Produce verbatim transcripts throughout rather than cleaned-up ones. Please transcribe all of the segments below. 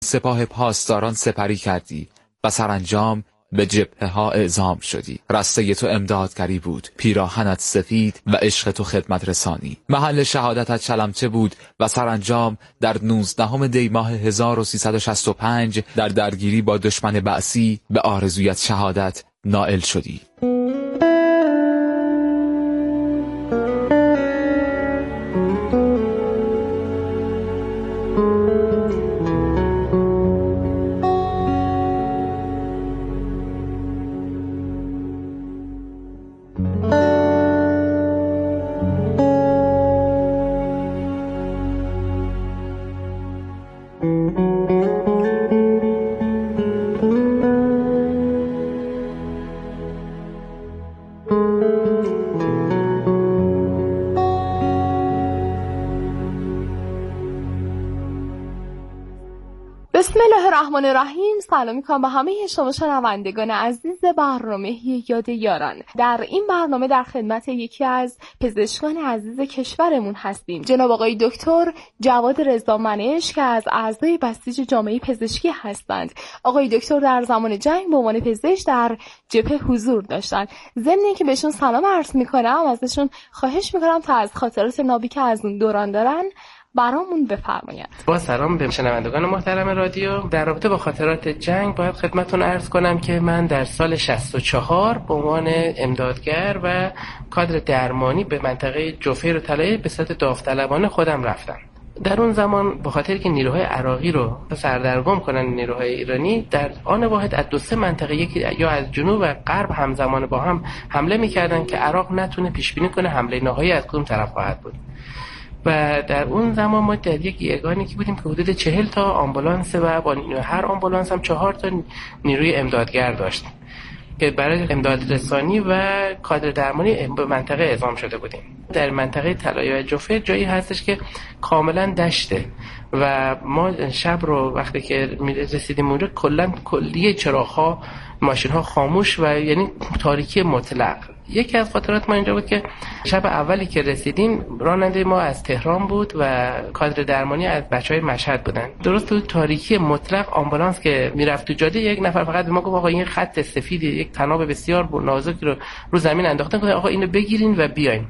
سپاه پاسداران سپری کردی و سرانجام به جبهه ها اعزام شدی. رسته تو امدادگری بود، پیراهنت سفید و عشق تو خدمت رسانی. محل شهادتت چلمچه بود و سرانجام در نوزدهم دی ماه هزار و سیصد و شصت و پنج در درگیری با دشمن بعثی به آرزویت شهادت نائل شدی. بسم الله الرحمن الرحیم. سلام میکنم به همه شما شنوندگان عزیز برنامه یاد یاران. در این برنامه در خدمت یکی از پزشکان عزیز کشورمون هستیم، جناب آقای دکتر جواد رضامنش که از اعضای بسیج جامعه پزشکی هستند. آقای دکتر در زمان جنگ به عنوان پزشک در جبهه حضور داشتند. ضمن اینکه بهشون سلام عرض میکنم، ازشون خواهش میکنم تا از خاطرات نابی که از اون دوران دارن برامون بفرمایید. با سلام به شنوندگان محترم رادیو. در رابطه با خاطرات جنگ باید خدمتتون عرض کنم که من در سال شصت و چهار به عنوان امدادگر و کادر درمانی به منطقه جوفیر و طلایه به صورت داوطلبانه خودم رفتم. در اون زمان به خاطر که نیروهای عراقی رو سردرگم کنن نیروهای ایرانی، در آن واحد از دو سه منطقه یکی یا از جنوب و غرب همزمان با هم حمله می‌کردن که عراق نتونه پیش بینی کنه حمله نهایی از کدوم طرف خواهد بود. و در اون زمان ما در یک یگانی که بودیم که حدود چهل تا آمبولانس و با هر آمبولانس هم چهار تا نیروی امدادگر داشتیم که برای امداد رسانی و کادر درمانی به منطقه اعزام شده بودیم. در منطقه طلایه و جوفه جایی هستش که کاملا دشته و ما شب رو وقتی که رسیدیم اونجا کلا کلیه چراغ‌ها، ماشین‌ها خاموش و یعنی تاریکی مطلق. یکی از خاطرات ما اینجا بود که شب اولی که رسیدیم راننده ما از تهران بود و کادر درمانی از بچهای مشهد بودن. درست تو تاریکی مطلق آمبولانس که میرفت تو جاده، یک نفر فقط به ما گفت آقا این خط سفید یک طناب بسیار نازک رو رو زمین انداختن، گفت آقا اینو بگیرین و بیاین.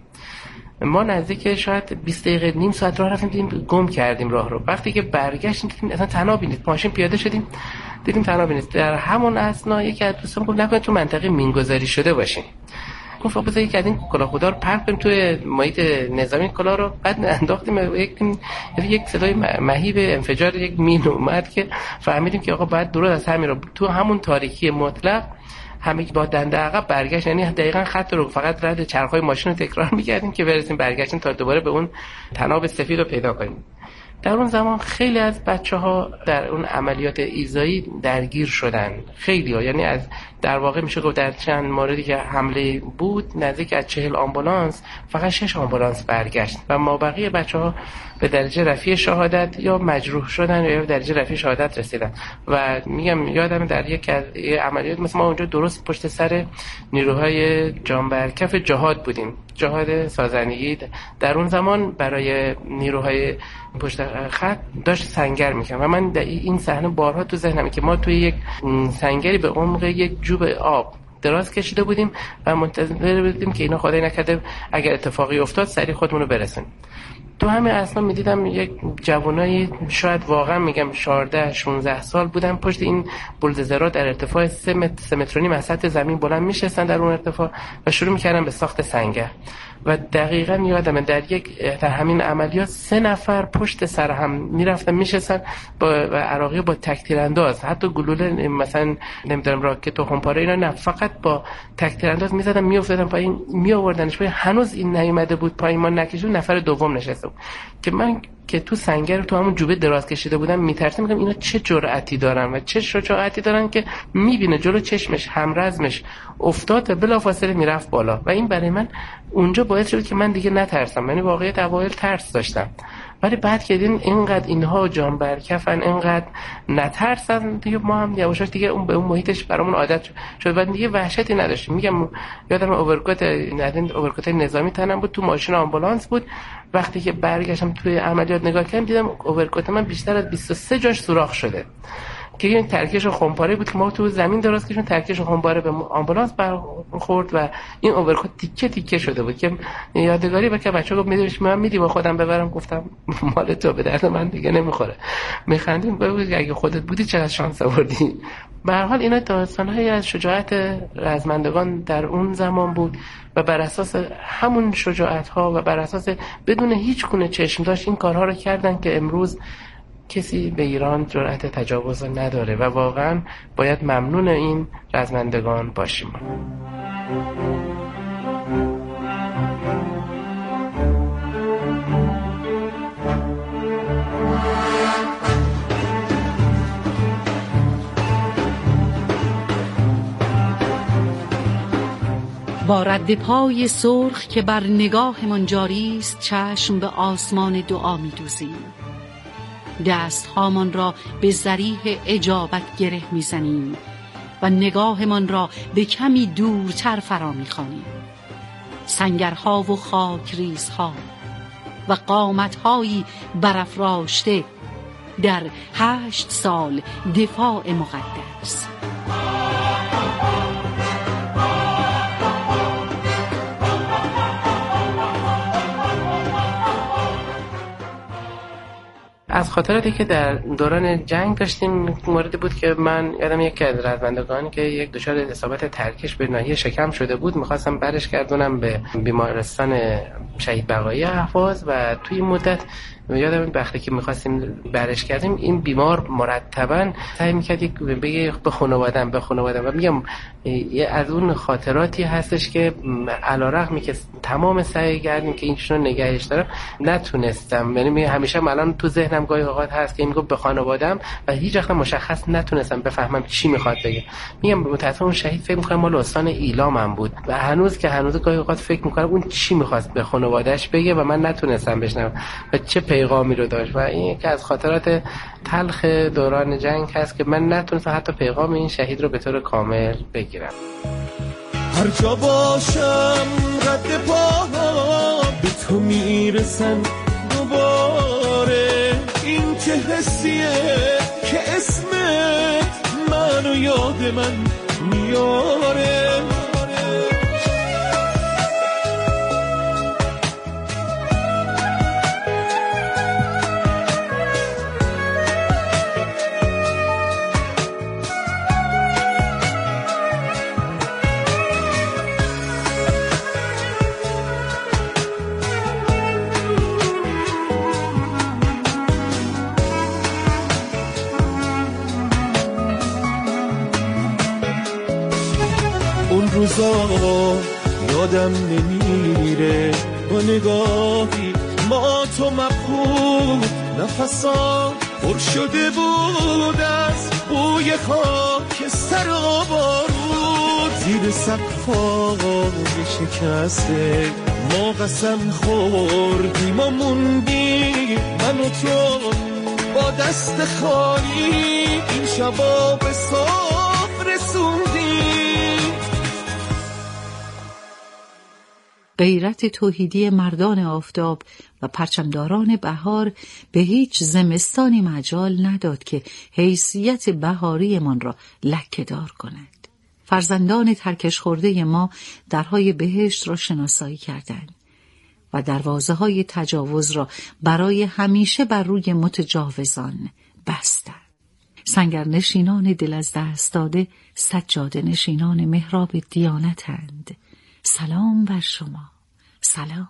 ما نزدیک شاید بیست دقیقه نیم ساعت راه رفتیم، دیدیم گم کردیم راه رو. وقتی که برگشتیم دیدیم اصلا طنابی نیست، ماشین پیاده شدیم دیدیم طنابی نیست. در همون اثنا یکی از دوستان گفت نکنه تو منطقه مینگذاری شده باشین. گفت بذار یک از این کلاه خدا رو پرت کنیم توی محیط نظامی کلاه رو، بعد انداختیم. یک یک صدای مهیب انفجار یک مین اومد که فهمیدیم که آقا بعد درست از همین رو تو همون تاریکی مطلق همه با دنده عقب برگشت، یعنی دقیقاً خط رو فقط رد چرخهای ماشین رو تکرار می‌کردیم که برسیم برگشتیم تا دوباره به اون طناب سفید رو پیدا کنیم. در اون زمان خیلی از بچه‌ها در اون عملیات ایذایی درگیر شدن، خیلی‌ها، یعنی از در واقع میشه گفت در چند موردی که حمله بود نزدیک از چهل آمبولانس فقط شش آمبولانس برگشت و مابقی بچه‌ها به درجه رفیع شهادت یا مجروح شدن یا به درجه رفیع شهادت رسیدن. و میگم یادم در یک از عملیات مثلا ما اونجا درست پشت سر نیروهای جانبرکف جهاد بودیم، جهاد سازندگی. در اون زمان برای نیروهای پشت خط داشت سنگر میکنم و من در این صحنه بارها تو ذهنمه که ما توی یک سنگری به عمق یک جوب آب دراز کشیده بودیم و منتظر بودیم که اینا خدای نکرده اگر اتفاقی افتاد سریع خودمون رو برسونیم. تو همه اصلا میدیدم یک جوانایی شاید واقعا میگم چهارده شانزده سال بودن پشت این بولدوزرها در ارتفاع سه متر سه متر و نیم از سطح زمین بلند میشستن در اون ارتفاع و شروع میکردن به ساخت سنگر. و دقیقاً یادمه در یک در همین عملیات سه نفر پشت سر هم میرفتن میشستن با و عراقی با تک‌تیر انداز، حتی گلوله مثلا نمیدونم راکت و خمپاره اینا نه، فقط با تک‌تیر انداز میزدن میافتادن پایین میآوردنش پایین. هنوز این نیومده بود پایین، ما نکشید، نفر دوم نشسته بود که من که تو سنگر تو همون جوبه دراز کشیده بودم میترسم، میگم اینا چه جرأتی دارن و چه شجاعتی دارن که میبینه جلو چشمش همرزمش افتاد بلافاصله میرفت بالا. و این برای من اونجا باعث شد که من دیگه نترسم. یعنی واقعیت اوایل ترس داشتم، ولی بعد که دیدین اینقدر اینها جان برکفن، اینقدر نترسن، دیگه ما هم یواشاش دیگه اون به اون محیطش برامون عادت شد و دیگه وحشتی نداشتیم. میگم یادم اوورکوت ندین اوورکوت نظامی تنم بود، تو ماشین آمبولانس بود وقتی که برگشتم توی عملیات نگاه کردم دیدم اوورکوت من بیشتر از بیست و سه جاش سوراخ شده که این ترکش خمپاره بود که ما تو زمین درست کشون ترکش خمپاره به آمبولانس برخورد و این اوورکوت تیکه تیکه شده بود که یادگاری بود که بچه‌ها گفت می‌دونیش من میدی با خودم ببرم. گفتم مال تو، به درد من دیگه نمیخوره. میخندیم بگو اگه خودت بودی چقدر شانس آوردی. به هر حال اینا داستان‌هایی از شجاعت رزمندگان در اون زمان بود و بر اساس همون شجاعت‌ها و بر اساس بدون هیچ گونه چشم داشت این کارها رو کردن که امروز کسی به ایران جرأت تجاوز نداره و واقعا باید ممنون این رزمندگان باشیم. با رد پای سرخ که بر نگاهمان جاری است چشم به آسمان دعا می‌دوزیم. دست هامان را به ذریح اجابت گره میزنیم و نگاهمان را به کمی دورتر فرا میخوانیم. سنگرها و خاکریزها و قامتهایی برافراشته در هشت سال دفاع مقدس. از خاطراتی که در دوران جنگ داشتیم موردی بود که من یادم یکی از رزمندگان که یک دچار اصابت ترکش به ناحیه شکم شده بود میخواستم برش گردونم به بیمارستان شهید بقایی اهواز و توی مدت یادم وقتی که می‌خواستیم برش کردیم این بیمار مرتباً سعی می‌کرد یک بگه به خانواده‌ام به خانواده‌ام و میگم از اون خاطراتی هستش که علی‌رغم که تمام سعی کردیم که اینشون رو نگهش دارم نتونستم. یعنی همیشه الان تو ذهنم گاهی اوقات هست که میگم به خانواده‌ام و هیچ وقت مشخص نتونستم بفهمم چی می‌خواد بگه. میگم متأسفانه اون شهید فکر می‌کنم مال استان ایلام بود و هنوز که هنوز گاهی اوقات فکر می‌کنم اون چی می‌خواست به خانواده‌اش بگه و من نتونستم بشنوم و چه پیغامی رو داشت و این یکی از خاطرات تلخ دوران جنگ هست که من نتونستم حتی پیغام این شهید رو به طور کامل بگیرم. هر جا باشم رد پاها به تو میرسن دوباره، این چه حسیه که اسمت منو یاد من میاره. روزا یادم نمیره با نگاهی ما تو مبهوت، نفسا پر شده بود از بوی خاک سر و بارود، زیر سقفای شکسته ما قسم خوردیم و موندیم من و تو با دست خالی این شبا به صاف رسوندیم. غیرت توحیدی مردان آفتاب و پرچمداران بهار به هیچ زمستانی مجال نداد که حیثیت بهاری من را لکه‌دار کند. فرزندان ترکش خورده ما درهای بهشت را شناسایی کردند و دروازه‌های تجاوز را برای همیشه بر روی متجاوزان بستند. سنگرنشینان دل از دست داده سجاده نشینان محراب دیانتند. سلام بر شما، سلام.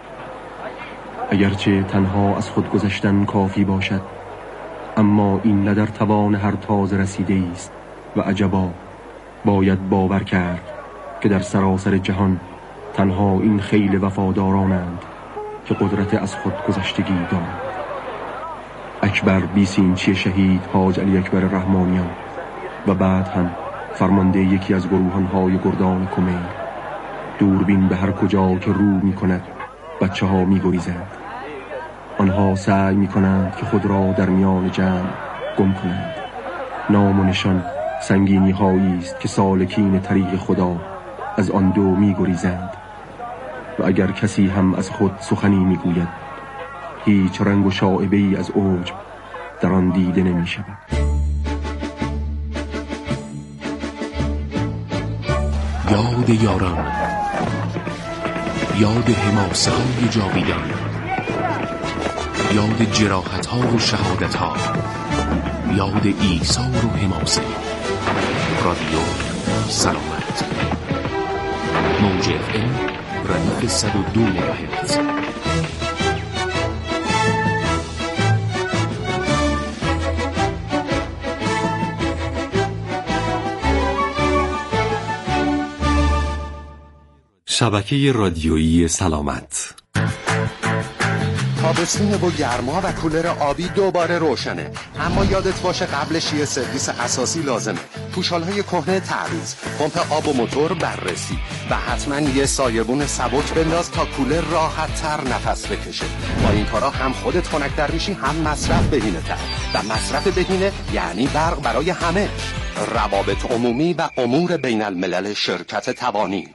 اگرچه تنها از خود گذشتن کافی باشد، اما این نه در توان هر تازه رسیده است و عجبا باید باور کرد که در سراسر جهان تنها این خیل وفادارانند که قدرت از خود گذشتگی دارند. اکبر بیسینچی شهید حاج علی اکبر رحمانیان و بعد هم فرمانده یکی از گروهانهای گردان کمیل، دوربین به هر کجا که رو می کند بچه ها می گریزند. آنها سعی می کنند که خود را در میان جمع گم کنند. نام و نشان سنگینی هایی است که سالکین طریق خدا از آن دو می گریزند و اگر کسی هم از خود سخنی می گوید هیچ رنگ و شائبه‌ای از عجب در آن دیده نمی شود. یاد یاران، یاد حماسه های جاویدان، یاد جراحت ها و شهادت ها، یاد ایثار و حماسه. رادیو سلامت، موج اف ام ردیف صد و دو مگاهرتز. شبکه رادیویی سلامت. تابستونه و گرما و کولر آبی دوباره روشنه، اما یادت باشه قبلش یه سرویس اساسی لازمه. پوشالهای کهنه تعویض، پمپ آب و موتور بررسی و حتما یه سایبون سبک بنداز تا کولر راحت تر نفس بکشه. با این کارا هم خودت خنک‌تر میشی، هم مصرف بهینه تر، و مصرف بهینه یعنی برق برای همه. روابط عمومی و امور بین الملل شرکت توانی.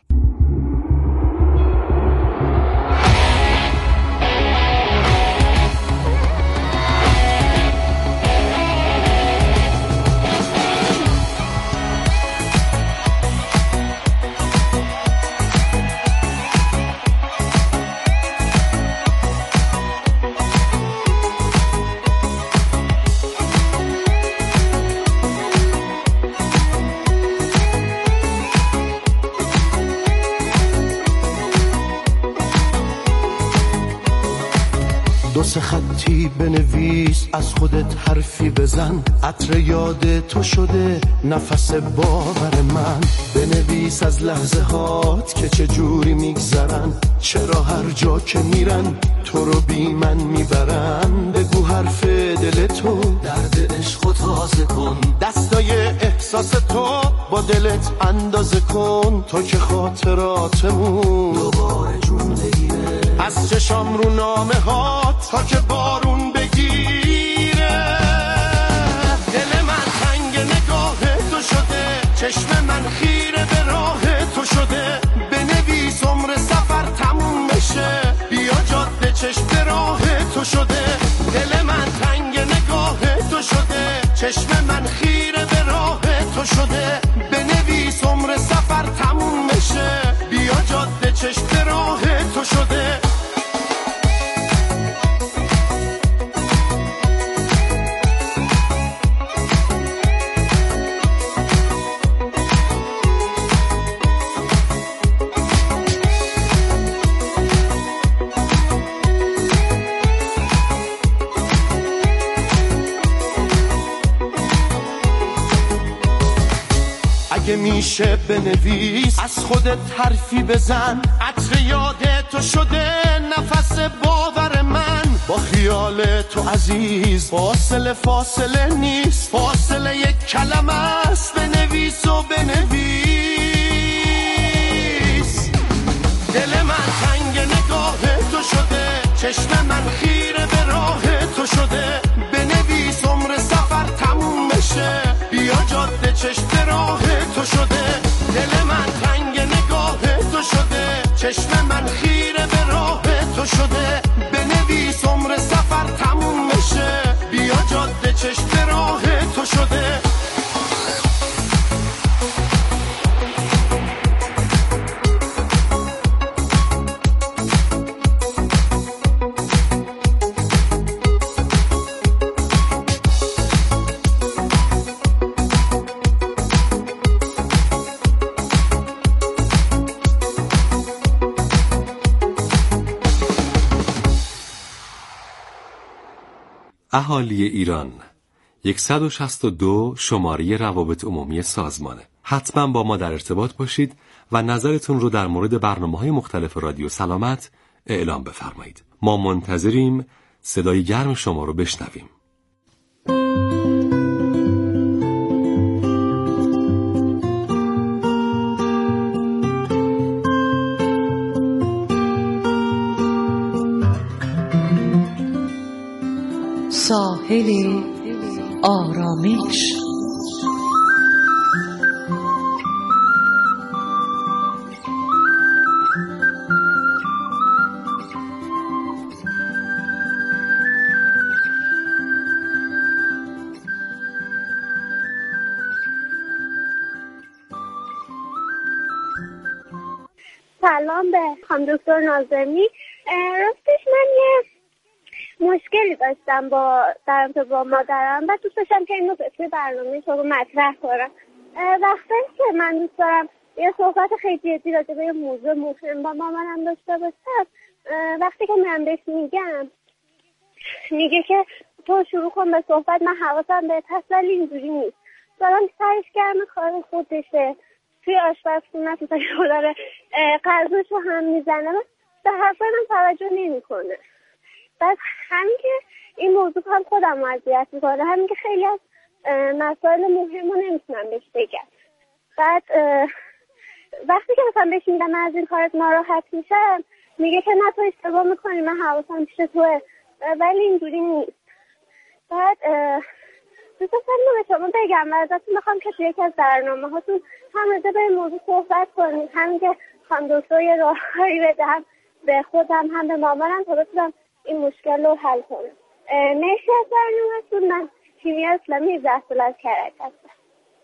دو سه خطی بنویس، از خودت حرفی بزن، عطر یاد تو شده نفس باور من. بنویس از لحظه هات که چه جوری میگذرن، چرا هر جا که میرن تو رو بی من میبرن. بگو حرف دل تو، درد عشق تازه کن، دستای احساس تو با دلت اندازه کن. تو که خاطراتمون دوباره جون بگیره، از چشام رو نامه ها تا که بارون بگیره. دل من تنگ نگاه تو شده، چشم من خیره به راه تو شده. بنویس عمر سفر تموم بشه، بیا جاده چشم به راه تو شده. دل من تنگ نگاه تو شده، چشم من خیره به راه تو شده. بنویس عمر سفر تموم بشه، بیا جاده چشم به راه تو شده. اگه میشه بنویس، از خودت حرفی بزن، عطر یاد تو شده نفس باور من. با خیال تو عزیز فاصله فاصله نیست، فاصله یک کلمه است. بنویس و بنویس. دل من تنگ نگاه تو شده، چشم من خیره به راه تو شده. بنویس عمر سفر تموم بشه، بیا جاده چشم به راه تو شده. دل من تنگ نگاه تو شده، چشم من خیره به راه تو شده. بنویس عمر سفر تموم بشه، بیا جاده چشم به راه تو شده. اهالی ایران، صد و شصت و دو شماره روابط عمومی سازمانه. حتما با ما در ارتباط باشید و نظرتون رو در مورد برنامه‌های مختلف رادیو سلامت اعلام بفرمایید. ما منتظریم صدای گرم شما رو بشنویم. ساحل آرامش. سلام به خانم دکتر ناظمی. راستش من یه مشکلی داشتم با در ارتباط با مادرم و دوست داشتم که اینو توی برنامه شما مطرح کنم. وقتی که من دوست دارم یه صحبت خیلی جدی راجع به یه موضوع مهم با مامانم داشته باشم، وقتی که من بهش میگم میگه که تو شروع کن به صحبت، من حواسم بهت هست، ولی اینجوری نیست. دارم سرش گرم کار خودشه، توی آشپزخونه مثلا داره غذاشو هم میزنه، به حرفای من توجه نمیکنه. بعد همین که این موضوع هم خودم اذیت میکنه، همین که خیلی از مسائل مهم رو نمیتونم بهش بگم. بعد وقتی که مثلا بهش میگم من از این کارت ناراحت میشم، میگه که نه تو اشتباه میکنی، من حواسم پیش توه، ولی اینجوری نیست. بعد دوست دارم به شما بگم و ازتون میخوام که توی یکی از برنامه هاتون هم راجع به این موضوع صحبت کنید، همین که خانم دکتر یه راهکاری بده، هم به خودم هم به مامانم، تا بتونم این مشکل رو حل کنم. مرسی از برنامه‌تون. من کیمیا اسلامی هفده ساله از کرج هستم.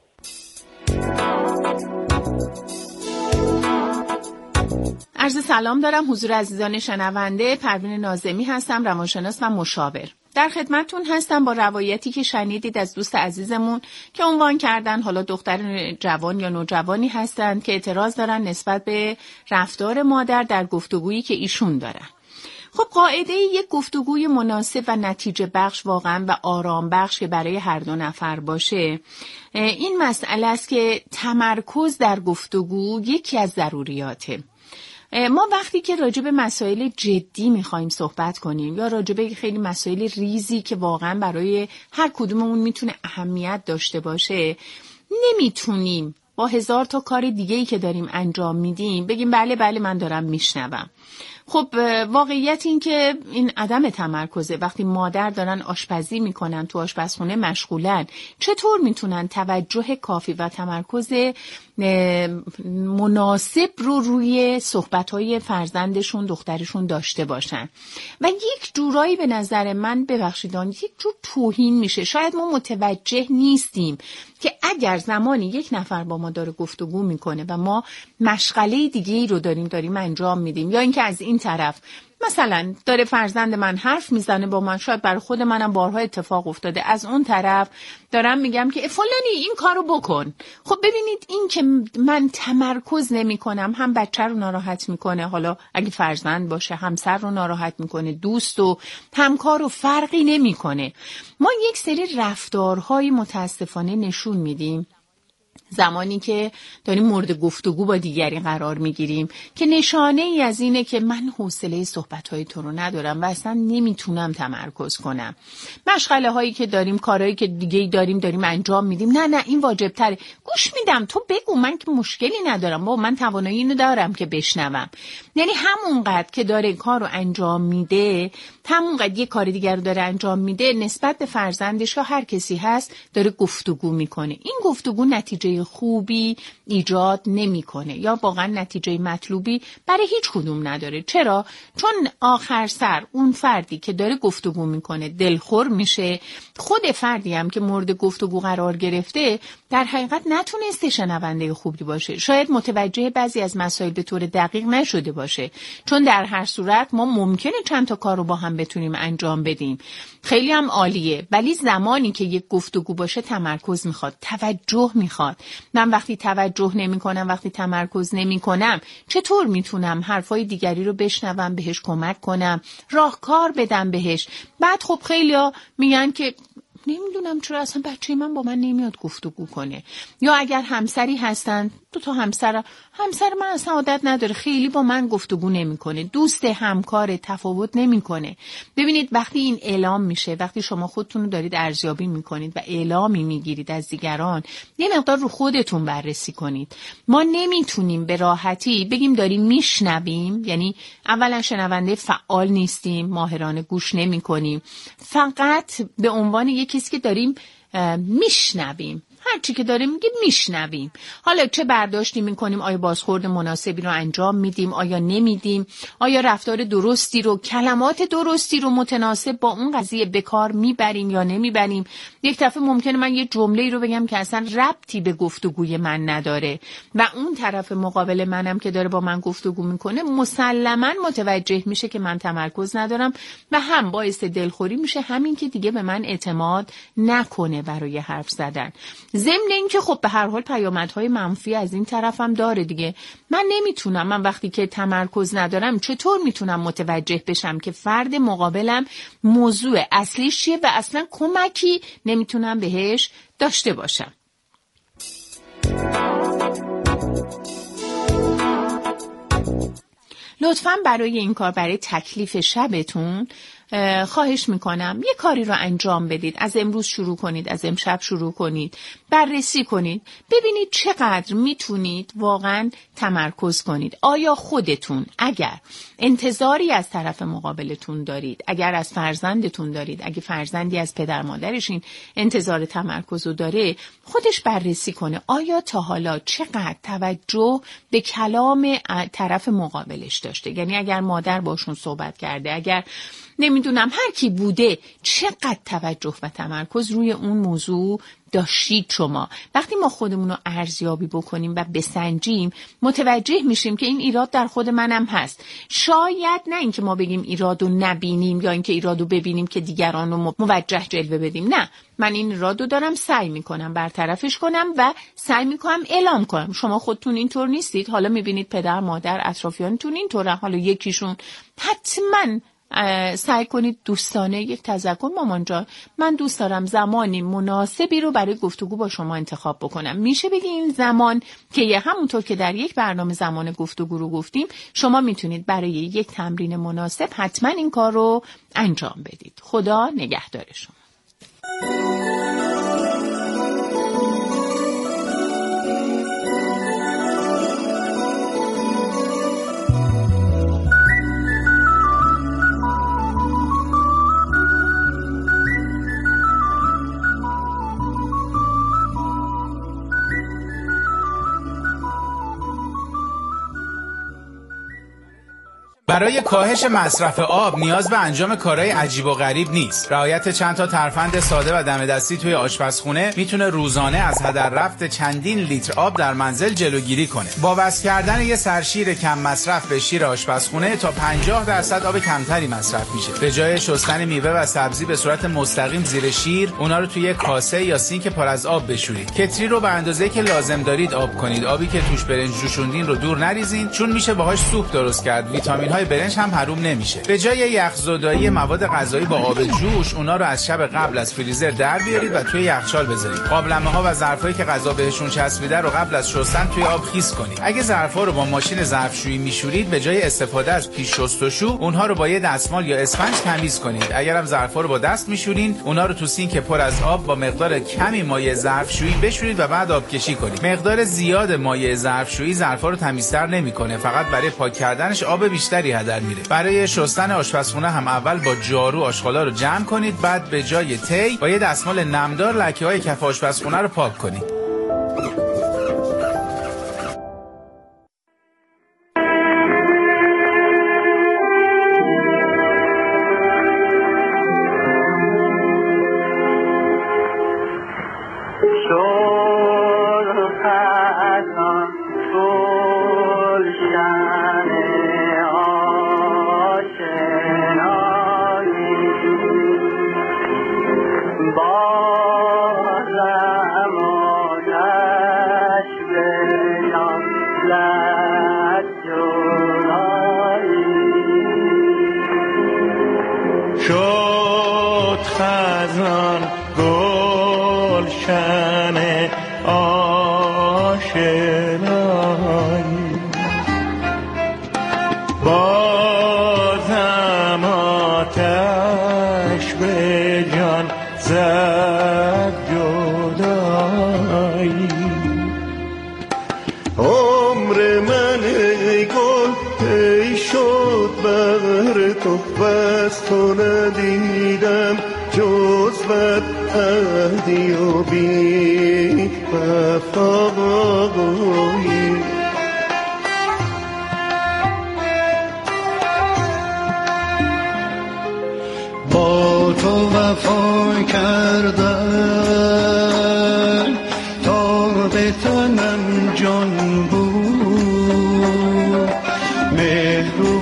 عرض سلام دارم حضور عزیزان شنونده. پروین ناظمی هستم، روانشناس و مشاور. در خدمتتون هستم با روایتی که شنیدید از دوست عزیزمون که عنوان کردن حالا دختر جوان یا نوجوانی هستند که اعتراض دارن نسبت به رفتار مادر در گفتگویی که ایشون دارن. خب قاعده یک گفتگوی مناسب و نتیجه بخش واقعا و آرام بخش که برای هر دو نفر باشه، این مسئله است که تمرکز در گفتگو یکی از ضروریاته. ما وقتی که راجع به مسائل جدی میخوایم صحبت کنیم یا راجع به خیلی مسائل ریزی که واقعا برای هر کدوممون میتونه اهمیت داشته باشه، نمیتونیم با هزار تا کار دیگه‌ای که داریم انجام میدیم بگیم بله بله من دارم میشنوم. خب واقعیت این که این عدم تمرکزه. وقتی مادر دارن آشپزی میکنن، تو آشپزخونه مشغولن، چطور میتونن توجه کافی و تمرکز مناسب رو روی صحبت‌های فرزندشون، دخترشون داشته باشن؟ و یک جورایی به نظر من، ببخشیدان، یک جور توهین میشه. شاید ما متوجه نیستیم که اگر زمانی یک نفر با ما داره گفتگو میکنه و ما مشغله دیگه ای رو داریم داریم انجام میدیم، یا اینکه از این طرف مثلا داره فرزند من حرف میزنه با من، شاید برای خود منم بارها اتفاق افتاده، از اون طرف دارم میگم که فلانی این کارو بکن. خب ببینید این که من تمرکز نمی کنم، هم بچه رو ناراحت میکنه، حالا اگه فرزند باشه همسر رو ناراحت میکنه، دوست و همکار رو فرقی نمیکنه. ما یک سری رفتارهای متاسفانه نشون میدیم زمانی که داریم مورد گفتگو با دیگری قرار میگیریم که نشانه ای از اینه که من حوصله صحبت‌های تو رو ندارم و اصلا نمیتونم تمرکز کنم. مشغله هایی که داریم، کارهایی که دیگه داریم داریم انجام میدیم، نه نه این واجب تره، گوش میدم تو بگو، من که مشکلی ندارم، با من توانایی اینو دارم که بشنوم. یعنی همونقدر که داره کار رو انجام میده، همونقدر یه کار دیگر رو داره انجام میده، نسبت به فرزندش یا هر کسی هست داره گفتگو میکنه. این گفتگو نتیجه خوبی ایجاد نمیکنه یا واقعا نتیجه مطلوبی برای هیچ کدوم نداره. چرا؟ چون آخر سر اون فردی که داره گفتگو میکنه دلخور میشه، خود فردی هم که مورد گفتگو قرار گرفته در حقیقت نتونسته شنونده خوبی باشه، شاید متوجه بعضی از مسائل به طور دقیق نشده باشه، چون در هر صورت ما ممکنه چند تا کار رو با هم بتونیم انجام بدیم، خیلی هم عالیه، ولی زمانی که یک گفتگو باشه تمرکز میخواد، توجه میخواد. من وقتی توجه نمی کنم، وقتی تمرکز نمی کنم، چطور میتونم حرفای دیگری رو بشنوم، بهش کمک کنم، راهکار بدم بهش؟ بعد خب خیلیا میگن که نمیدونم چرا اصلا بچه من با من نمیاد گفتگو کنه، یا اگر همسری هستن، دو تا همسر همسر من اصلا عادت نداره، خیلی با من گفتگو نمیکنه، دوست، همکار، تفاوت نمیکنه. ببینید وقتی این اعلام میشه، وقتی شما خودتون رو دارید ارزیابی میکنید و اعلامی میگیرید از دیگران، یه مقدار رو خودتون بررسی کنید. ما نمیتونیم به راحتی بگیم داریم میشنویم، یعنی اولا شنونده فعال نیستیم، ماهرانه گوش نمیکنیم، فقط به عنوان یک کسی که داریم میشنویم. هر چی که داره میگه میشنویم. حالا چه برداشتی میکنیم، آیا بازخورد مناسبی رو انجام میدیم، آیا نمیدیم، آیا رفتار درستی رو، کلمات درستی رو متناسب با اون قضیه به کار میبریم یا نمیبریم. یک دفعه ممکنه من یه جمله‌ای رو بگم که اصلا ربطی به گفتگوی من نداره و اون طرف مقابل منم که داره با من گفتگو میکنه مسلماً متوجه میشه که من تمرکز ندارم و هم باعث دلخوری میشه، همین که دیگه به من اعتماد نکنه برای حرف زدن. ضمن این که خب به هر حال پیامدهای منفی از این طرفم داره دیگه. من نمیتونم، من وقتی که تمرکز ندارم چطور میتونم متوجه بشم که فرد مقابلم موضوع اصلیش چیه و اصلا کمکی نمیتونم بهش داشته باشم. لطفاً برای این کار، برای تکلیف شبتون خواهش میکنم یه کاری رو انجام بدید. از امروز شروع کنید، از امشب شروع کنید، بررسی کنید، ببینید چقدر میتونید واقعا تمرکز کنید. آیا خودتون اگر انتظاری از طرف مقابلتون دارید، اگر از فرزندتون دارید، اگه فرزندی از پدر مادرش این انتظار تمرکز رو داره، خودش بررسی کنه آیا تا حالا چقدر توجه به کلام طرف مقابلش داشته. یعنی اگر مادر باشون صحبت کرده، اگر نمیدونم هر کی بوده، چقدر توجه و تمرکز روی اون موضوع داشتید شما. وقتی ما خودمون رو ارزیابی بکنیم و بسنجیم، متوجه میشیم که این ایراد در خود منم هست. شاید نه اینکه ما بگیم ایراد رو نبینیم یا اینکه ایراد رو ببینیم که دیگران رو موجه جلوه بدیم. نه، من این ایراد رو دارم سعی میکنم برطرفش کنم و سعی میکنم اعلام کنم. شما خودتون اینطور نیستید، حالا میبینید پدر مادر اطرافیانتون اینطوره، حالا یکیشون حتما سعی کنید دوستانه یک تذکر، مامان جان من دوست دارم زمانی مناسبی رو برای گفتگو با شما انتخاب بکنم. میشه بگی این زمان که یه همونطور که در یک برنامه زمان گفتگو رو گفتیم، شما میتونید برای یک تمرین مناسب حتما این کار رو انجام بدید. خدا نگهدار شما. برای کاهش مصرف آب نیاز به انجام کارهای عجیب و غریب نیست. رعایت چند تا ترفند ساده و دم دستی توی آشپزخونه میتونه روزانه از هدر رفت چندین لیتر آب در منزل جلوگیری کنه. با وصل کردن یه سرشیر کم مصرف به شیر آشپزخونه تا پنجاه درصد آب کمتری مصرف میشه. به جای شستن میوه و سبزی به صورت مستقیم زیر شیر، اونا رو توی کاسه یا سینک پر از آب بشورید. کتری رو به اندازه‌ای که لازم دارید آب کنید. آبی که توش برنج جوشوندین رو دور نریزین، چون میشه باهاش سوپ درست کرد. ویتامین های برنج هم حروم نمیشه. به جای یخزدایی مواد غذایی با آب جوش، اونا رو از شب قبل از فریزر در بیارید و توی یخچال بذارید. قابلمه ها و ظرفایی که غذا بهشون چسبیده رو قبل از شستن توی آب خیس کنید. اگه ظرفا رو با ماشین ظرفشویی میشورید، به جای استفاده از پیش شستشو، اونها رو با یه دستمال یا اسفنج تمیز کنید. اگرم ظرفا رو با دست میشورین، اونا رو تو سینک پر از آب با مقدار کمی مایع ظرفشویی بشورید و بعد آبکشی کنید. مقدار زیاد مایع ظرفشویی ظرفا رو تمیزتر نمیکنه، فقط برای پاک کردنش آب بیشتری هدر میره. برای شستن آشپزخونه هم اول با جارو آشغالا رو جمع کنید، بعد به جای تی با یه دستمال نمدار لکه‌های کف آشپزخونه رو پاک کنید. تو ندیدم جز بد عهدی و بی وفایی با تو وفا کردن تا به تنم جان بود مهر و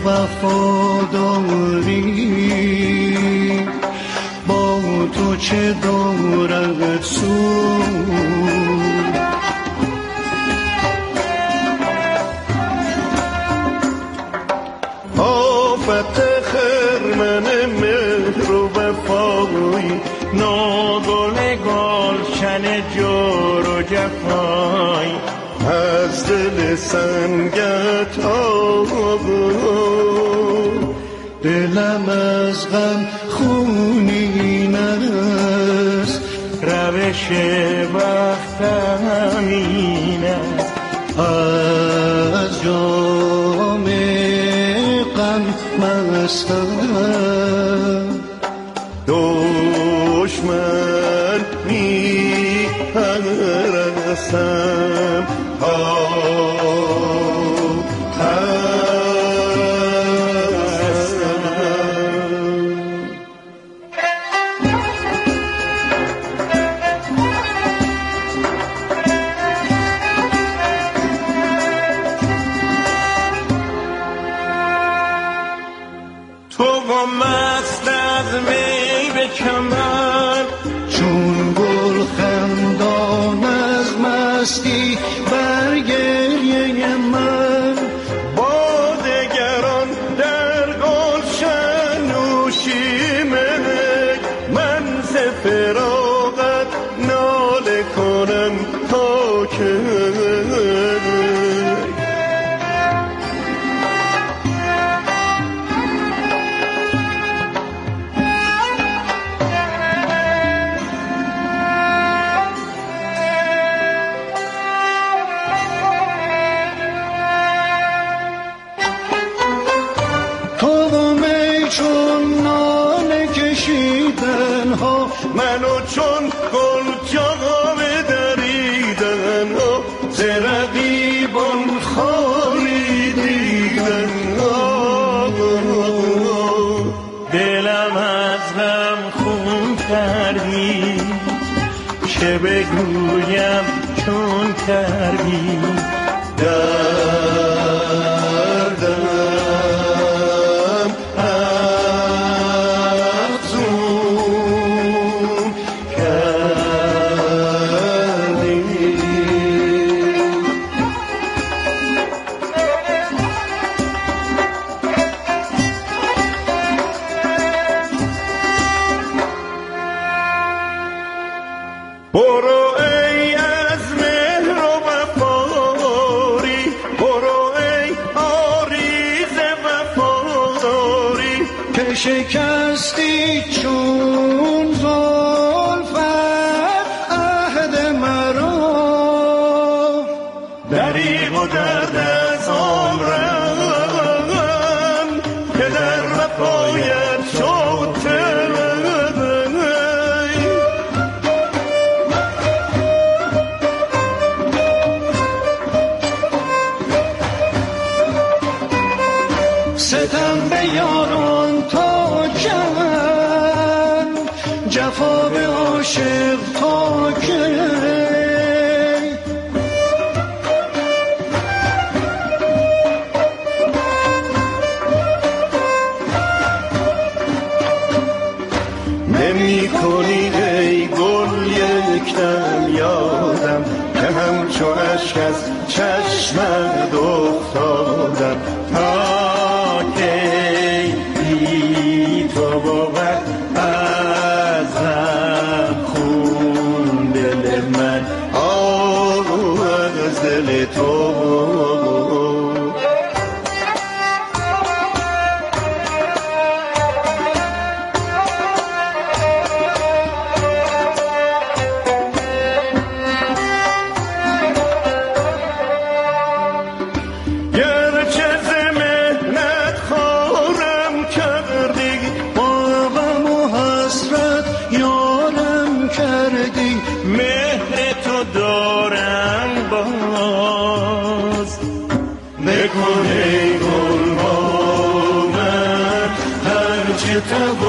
وفاداری با تو چه دارد سود آفت خرمن مهر و وفایی ناگل گلشن جور و جفایی از دل سنگت آبود دلم از غم خونین است روش وقتم این است از جام غم مستم دشمن می پرستم چون گل خندان از مستی بر گریه من با دگران در گلشن نوشیمه من ز فراقت ناله کنم تا که منو چون گل جامه دریدن ز رقیبان خالی دیدن دلم از غم خون کردی چه بگویم چون کردی دردم برو ای از مهر و وفاری برو ای آریز وفاداری که شکستی چون زلفت عهد مرا دریغ و درد از عمرم که در وفایت شد ستم به یاران تا چند جفا به عاشق تا کی نمی کنی ای گل یک دم یادم که همچو اشک از چشمت افتادم تا تو بود ازم خون دل من آه از دل تو مهر تو دار بکنه گل با من هرچه تب